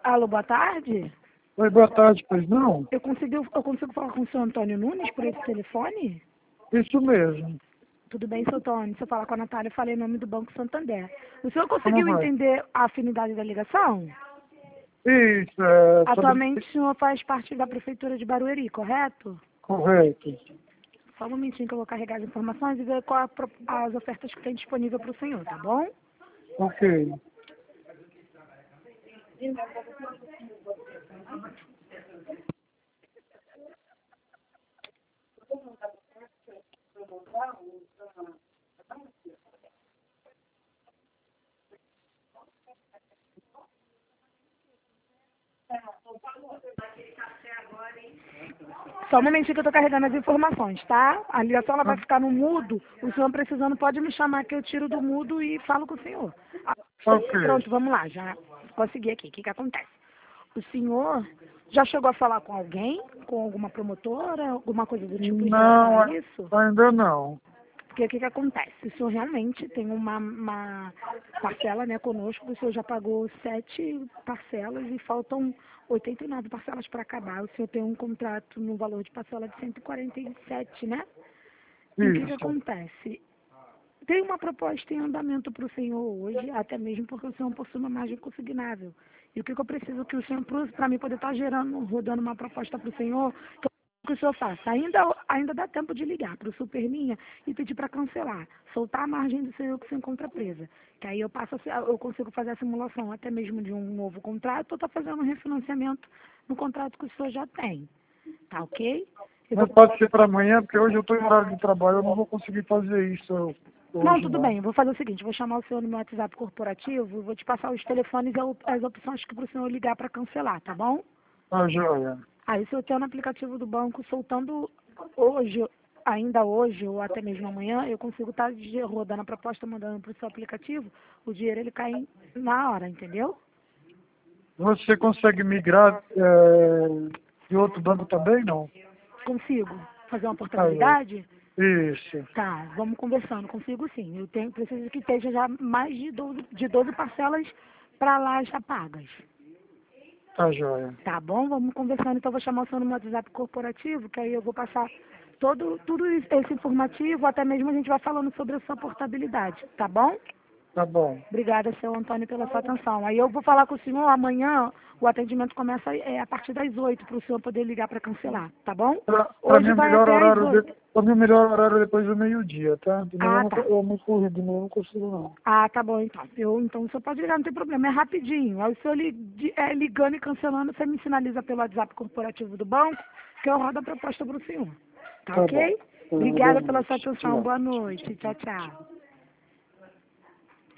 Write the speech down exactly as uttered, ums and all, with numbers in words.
Alô, boa tarde? Oi, boa tarde, pois não? Eu consigo, eu consigo falar com o senhor Antônio Nunes por esse telefone? Isso mesmo. Tudo bem, seu Antônio? Se eu falar com a Natália, eu falei em nome do Banco Santander. O senhor Como conseguiu vai? entender a afinidade da ligação? Isso, é sobre... Atualmente o senhor faz parte da Prefeitura de Barueri, correto? Correto. Só um momentinho que eu vou carregar as informações e ver qual a pro- as ofertas que tem disponível para o senhor, tá bom? Ok. Só um momentinho que eu tô carregando as informações, tá? A ligação ela vai Ah, ficar no mudo. O senhor precisando pode me chamar que eu tiro do mudo e falo com o senhor. Ah, ok. pronto, vamos lá, já consegui aqui. O que que acontece? O senhor já chegou a falar com alguém? Com alguma promotora? Alguma coisa do tipo em relação Não, a a- isso? ainda não. Porque o que que acontece? O senhor realmente tem uma, uma parcela, né, conosco, o senhor já pagou sete parcelas e faltam oitenta e nove parcelas para acabar. O senhor tem um contrato no valor de parcela de cento e quarenta e sete, né? E o que que Isso. acontece? Tem uma proposta em andamento para o senhor hoje, até mesmo porque o senhor possui uma margem consignável. E o que que eu preciso que o senhor, para mim poder estar gerando, rodando uma proposta para o senhor, que que o senhor faça? Ainda, ainda dá tempo de ligar para o Superlinha e pedir para cancelar, soltar a margem do senhor que se encontra presa. Que aí eu passo, a ser- eu consigo fazer a simulação até mesmo de um novo contrato ou estar fazendo um refinanciamento no contrato que o senhor já tem. Tá ok? Eu Não vou pode ser para amanhã, porque hoje eu estou em horário de trabalho, eu não vou conseguir fazer isso Não, hoje tudo não. bem. Eu vou fazer o seguinte, eu vou chamar o senhor no meu WhatsApp corporativo, vou te passar os telefones e a- as opções que para o senhor ligar para cancelar, tá bom? Tá joia. Aí se eu tenho no aplicativo do banco soltando hoje, ainda hoje ou até mesmo amanhã, eu consigo estar rodando a proposta, mandando para o seu aplicativo, o dinheiro ele cai na hora, entendeu? Você consegue migrar é, de outro banco também, não? Consigo fazer uma Aí. portabilidade? Isso. Tá, vamos conversando, consigo sim. Eu tenho, preciso que esteja já mais de doze, de doze parcelas para lá já pagas. Tá joia. Tá bom? Vamos conversando, então eu vou chamar o senhor no meu WhatsApp corporativo, que aí eu vou passar todo, tudo isso- esse informativo, até mesmo a gente vai falando sobre a sua portabilidade, tá bom? Tá bom. Obrigada, seu Antônio, pela sua atenção. Aí eu vou falar com o senhor amanhã, o atendimento começa é, a partir das oito, para o senhor poder ligar para cancelar, tá bom? Para mim Hoje o vai melhor até às horário de, oito. para mim o melhor horário é depois do meio-dia, tá? De manhã eu Ah, não, co- tá. eu não corro, de manhã eu não consigo não. Ah, tá bom, então. Eu, então o senhor pode ligar, não tem problema, é rapidinho. Aí o senhor li, de- é, ligando e cancelando, você me sinaliza pelo WhatsApp corporativo do banco, que eu rodo a proposta para o senhor. Tá Tá bom. ok? Tá, boa Obrigada pela sua noite. atenção. Tchau. Boa noite. Tchau, tchau.